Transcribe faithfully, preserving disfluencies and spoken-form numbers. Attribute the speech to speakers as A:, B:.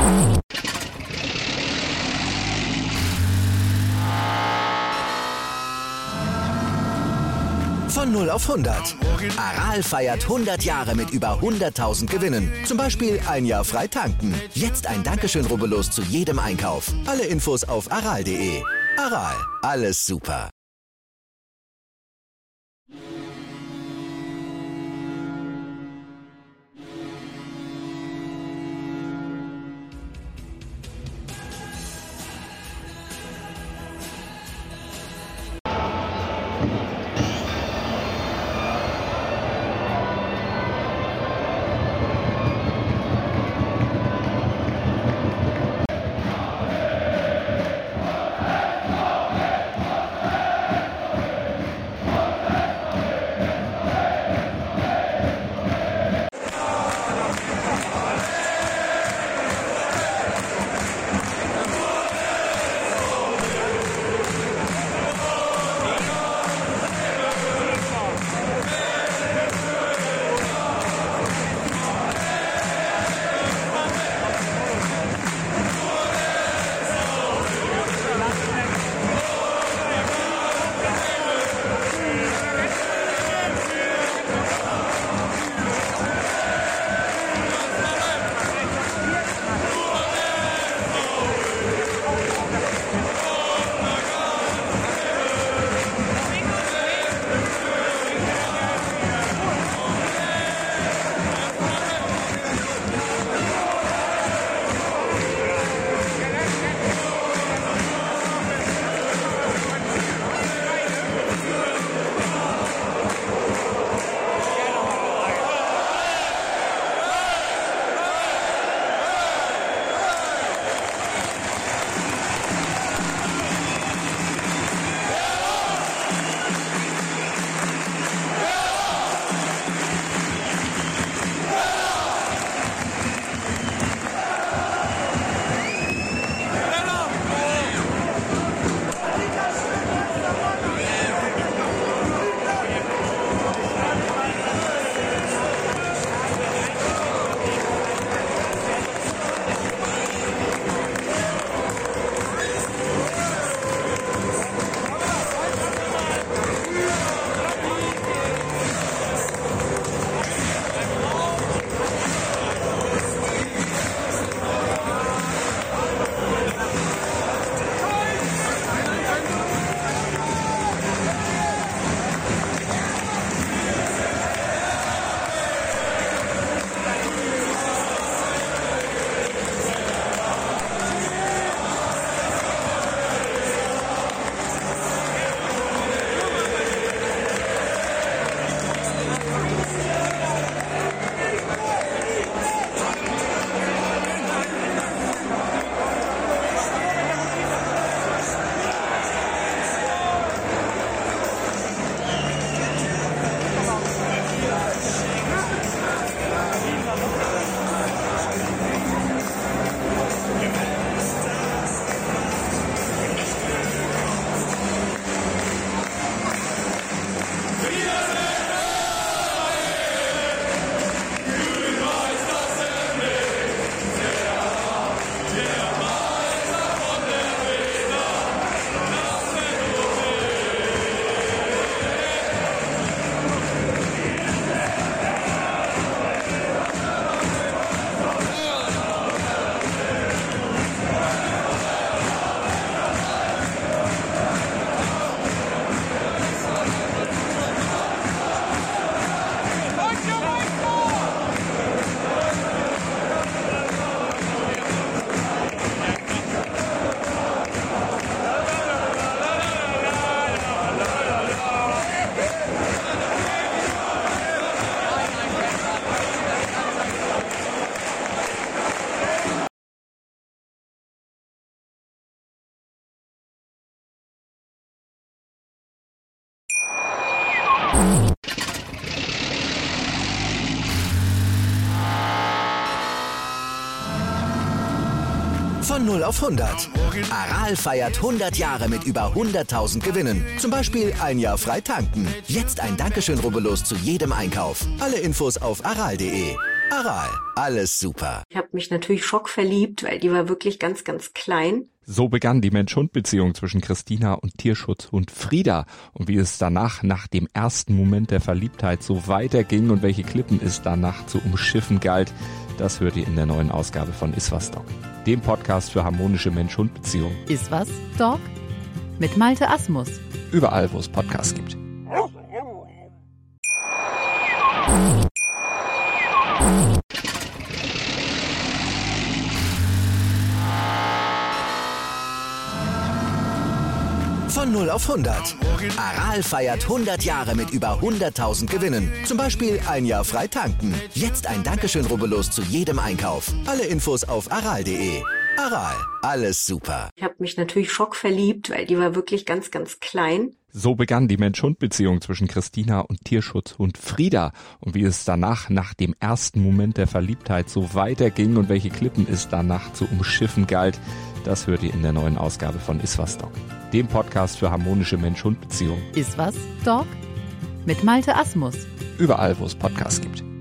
A: Von null auf hundert. Aral feiert hundert Jahre mit über hunderttausend Gewinnen. Zum Beispiel ein Jahr frei tanken. Jetzt ein Dankeschön, rubbellos zu jedem Einkauf. Alle Infos auf aral punkt de. Aral, alles super. Von null auf hundert. Aral feiert hundert Jahre mit über hunderttausend Gewinnen. Zum Beispiel ein Jahr frei tanken. Jetzt ein Dankeschön, rubbellos zu jedem Einkauf. Alle Infos auf aral punkt de. Aral, alles super.
B: Ich habe mich natürlich schockverliebt, weil die war wirklich ganz, ganz klein.
C: So begann die Mensch-Hund-Beziehung zwischen Christina und Tierschutzhund Frieda. Und wie es danach, nach dem ersten Moment der Verliebtheit, so weiterging und welche Klippen es danach zu umschiffen galt, das hört ihr in der neuen Ausgabe von Iswas Dog, dem Podcast für harmonische Mensch-Hund-Beziehungen.
D: Iswas Dog mit Malte Asmus.
C: Überall, wo es Podcasts gibt.
A: Von null auf hundert. Aral feiert hundert Jahre mit über hunderttausend Gewinnen. Zum Beispiel ein Jahr frei tanken. Jetzt ein Dankeschön, rubbellos zu jedem Einkauf. Alle Infos auf aral punkt de. Aral, alles super.
B: Ich habe mich natürlich schockverliebt, weil die war wirklich ganz, ganz klein.
C: So begann die Mensch-Hund-Beziehung zwischen Christina und Tierschutzhund Frieda. Und wie es danach, nach dem ersten Moment der Verliebtheit, so weiterging und welche Klippen es danach zu umschiffen galt, das hört ihr in der neuen Ausgabe von Iswas Dog, dem Podcast für harmonische Mensch-Hund-Beziehungen.
D: Iswas Dog mit Malte Asmus.
C: Überall, wo es Podcasts gibt.